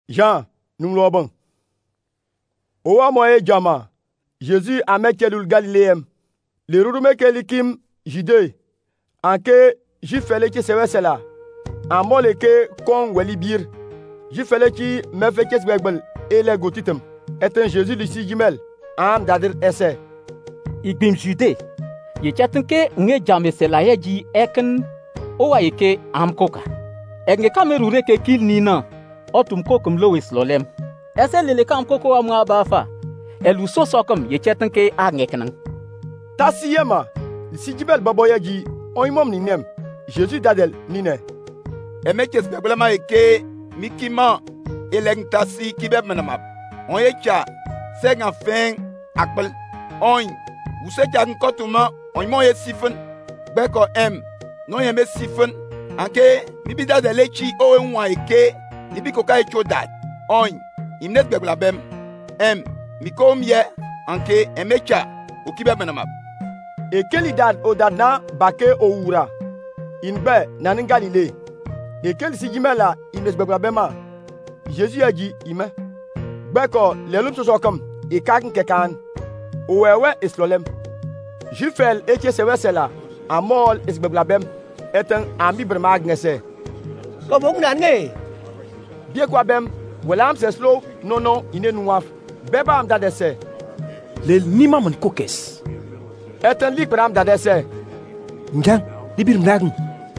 Jean, nous l'obons. Owa moye jama, Jésus a mekelul Galiléem. Le rurume ke likim Jide, anke jifele ki sewesela. Amole ke kon welibir. Jifele ki mefekes begbel ele gotitem. Eten Jésus lisi jimel, am dadir ese. Igbim Jide, ye chatinke nge jame selaye ji eken owa yeke amkoka. Enge kamerure ke kil nina. Otum kokum Lois lolem. Ese lele kam koko amwa bafa. Elu so sokum ye chetanke a ngeknan. Tasi yema, si jibel baboya ji, oimom ninem. Jésus dadel nine. Emekes beblema eke mikima eleng tasi kibe menamap. Onye cha sega fen akbel. Oin, use cha nkotuma oimo ye sifen. Beko no yeme sifen. Anke mibida de lechi owe nwa eke Nibi koka echo dad. Oin, imnet bebla bem. Mikom ye, anke emecha, ukibe benamab. Ekeli dad o dad na bake o ura. Inbe nanin Galilée. Ekeli si jimela imnes bebla bema. Jésus a dit ime. Beko lelum so sokam e kakin kekan. Owewe eslolem. Jifel eche sewesela. Amol es bebla bem. Eten ambi bermag ngese. Kobong nange. Bien quoi bem, welam se slow, non, ine nouaf. Beba am dadese. Lel nima man kokes. Eten lik bram dadese. Njang, libir mnagn.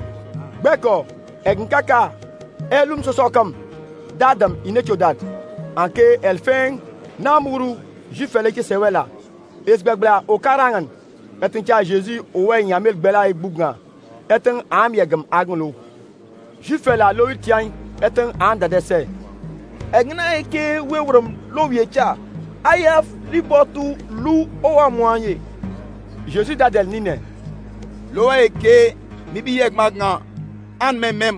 Beko, kaka, elum so sokam. Dadam ine dad. Anke el feng, namuru, jifele ki sewela. Esbebla o karangan. Eten cha Jésus owe nyamel bela e bugna. Eten am yegam aglo. Jifela lo tian. Eten anda dese. Egna eke wewrum lo wiecha. Ayaf ribotu lu owa moanye. Jésus dadel nine. Lo eke mibi yek magna an mem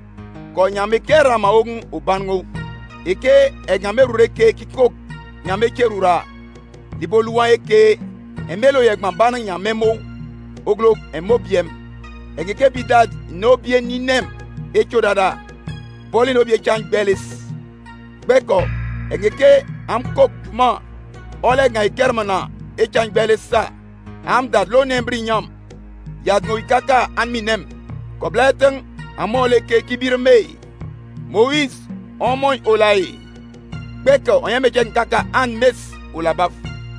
ko nyame kera ma ogun obango. Eke egame rureke kikok nyame kerura. Liboluwa eke emelo yek mabana nyame mo oglo emobiem. Egeke bidad no bien ninem echo dada. Poli no bie chan belis. Beko, engeke am kok ma. Ole nga ikermana e chan belis sa. Am dat lo nembri nyam. Yad no ikaka an minem. Kobleten amole ke kibirme. Moïse omoy olai. Beko, onyame chen kaka an mes olabaf.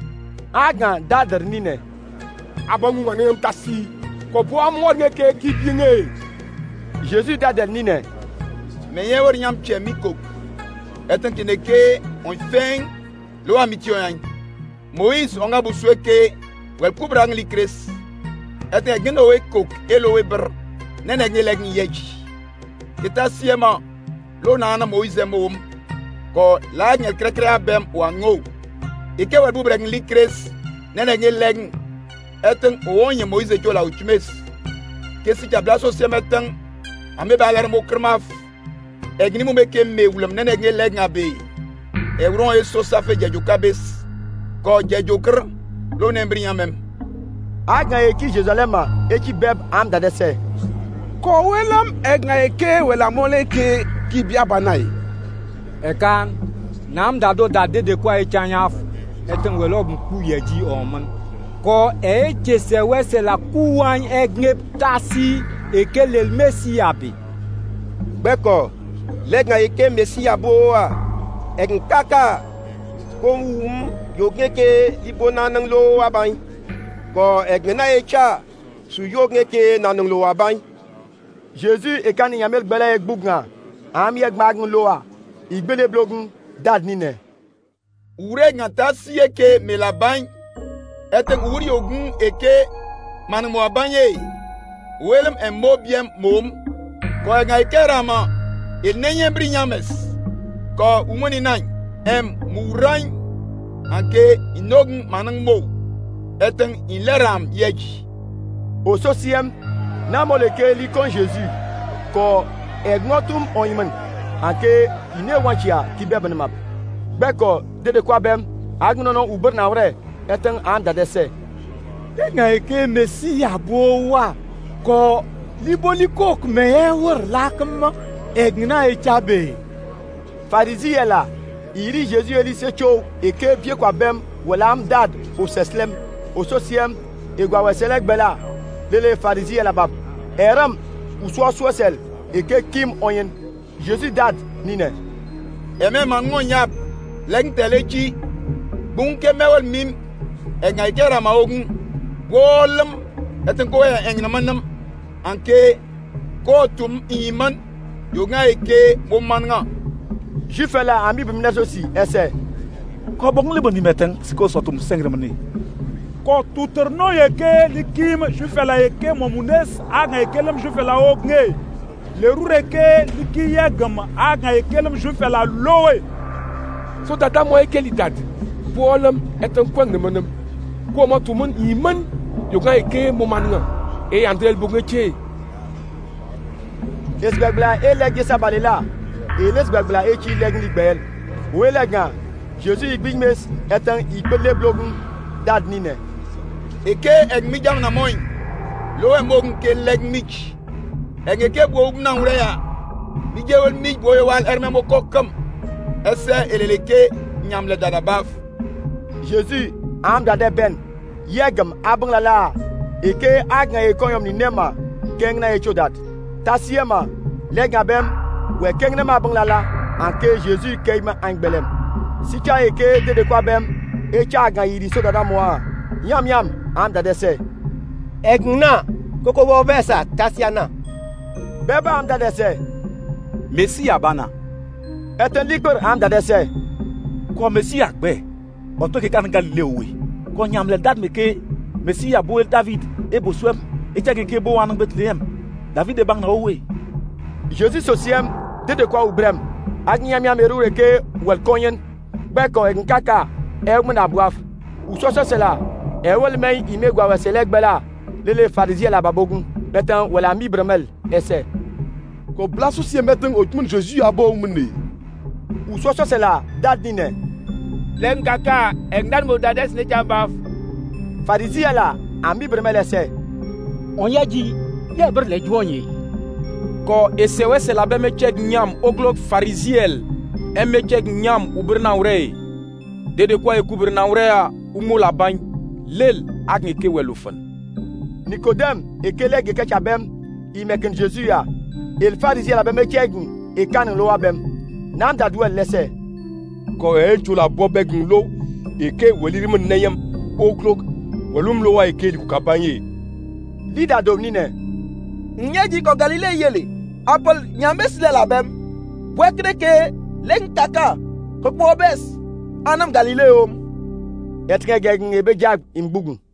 Agan dader nine. Abongu ngane mtasi. Ko bo amor ngeke kibinge. Jésus dader nine. Mais y'a wori nyam che mikok. Etan kineke on feng lo amitio yan. Moïse onga busweke wel kubrang likres. Etan geno we kok elo we ber. Nene ngeleg yeji. Kita siema lo na Moïse mom. Ko la ngel krekre abem wango. Ike wel bubrang likres. Nene ngeleg. Etan onye Moïse jola uchimes. Kesi jablaso siemetan ame balar mo krmaf. Egni mu meke me wulam nene nge leg ngabe. Euron e so safe jeju kabes. Ko jeju kr lo nembri yamem. Aga eki Jerusalema eki beb am dadese. Ko welam egna eke wela moleke kibia banai. Ekan nam dado dade de kwa echanyaf. Eten welo mku yeji oman. Ko eche sewe la kuwan egne tasi eke lel mesi abi. Beko Legna eke Mesia boa. Egn kaka. Ko yogeke libona nang lo abay. Ko egna echa. Su yogeke nanang lo abay. Jésus ekani yamel bela ek bugna. Am yek magn loa. Igbele blogun dad nine. Ure ngata sieke melabany. Eten uri ogun eke manmo abanye. Welem emobiem mom. Ko egna eke rama. Il nenye brinyames. Ko umoni nany. Murany. Anke inogn manang mo. Eten inleram yeji. Au sociem. Namoleke li kon Jésus. Ko egnotum oimen. Anke ine wanchia kibeben map. Beko dede kwa bem. Agnono uber nawre. Eten am dadese. Nga eke Mesia boa. Ko libolikok meye wor lakma. Egna echabe. Pharisien là, il rit Jésus et lycée chou et que pied quoi bem wala am dad au seslem au sociem et gwa weselek bela les pharisiens là bab eram ou soit sel et que kim oyen Jésus dad nine et même en ngonyap leng telechi bunke mewel mim e ngai kera maogun wolum eten ko e ngnamanam anke ko tum iman yo ngai ke momanga Juif là ami bimnes aussi essaie ko bong le boni meten siko sotum sengremani ko tuterno yeke likim jufela yeke momunes aga yekelem jufela ogne le rureke likiya gam aga yekelem jufela lowe so tata mo yeke lidad bolem eten kwang nemenem ko ma tumun iman yo ga yeke momanga e andrel bungeche esbegla elege sabalela et l'esbegla e chi leg ligbel ou elega Jésus igbimes etan igbele blogun dad nine eke ek mi jam na moy lo e mogun ke leg mich enge ke bo na ureya mi jewel mi boy wal erme mo kokam esse eleleke nyam le dada baf Jésus am dade ben yegam abang lala eke agna e koyom ni nema keng na e chodat tasiema lega bem we keng na abang lala anke Jésus keima angbelem si cha eke de kwa bem e cha agna yiri so dada moa yam am dade se egna koko bo besa tasiana beba am dade se Mesia bana eten likber am dade se ko Mesia gbe oto ke kan Galilewe ko nyam le dad me ke Mesia bo David e bo swem e cha ke bo wan Bethlehem David e bang na owe Jésus sociem de kwa ubrem agnyam erure ke wel konyen beko en kaka e mna boaf ou so cela e wel may imegwa weselek bela les pharisiens la babogun betan wala mi bremel ese ko blasu si meten otun Jésus abo mne ou so cela dadine len kaka engdan mo dades ne jabaf pharisiens la ami bremel ese on yaji ye ber le juonye ko esewe se la be me chek nyam oglok pharisiel e me chek nyam ubrna ure de kwa e kubrna ure a umula ban lel agne ke welufan Nicodème et kelege kechabem i meken Jésus ya el pharisien la be me chek e kan lo abem nam dadwel lese ko e chula bobegn lo e ke welirim neyam oglok walum lo wa e ke di kabanye lida domnine nyeji ko Galilée yele apol nyamesle la bem bwekreke len kaka ko bobes anam Galilée om etrege ebe jag imbugun